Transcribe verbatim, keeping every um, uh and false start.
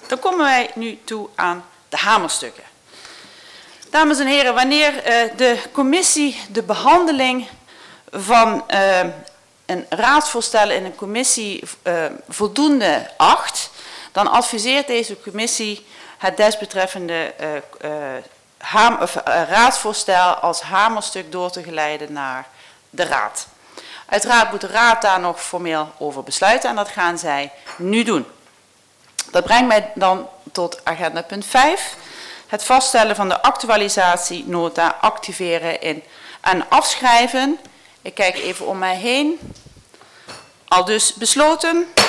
Dan komen wij nu toe aan de hamerstukken. Dames en heren, wanneer uh, de commissie de behandeling van uh, een raadsvoorstel in een commissie uh, voldoende acht, dan adviseert deze commissie het desbetreffende uh, uh, haam, of, uh, raadsvoorstel als hamerstuk door te geleiden naar de raad. Uiteraard moet de raad daar nog formeel over besluiten en dat gaan zij nu doen. Dat brengt mij dan tot agenda punt vijf. Het vaststellen van de actualisatienota activeren in en afschrijven. Ik kijk even om mij heen. Al dus besloten.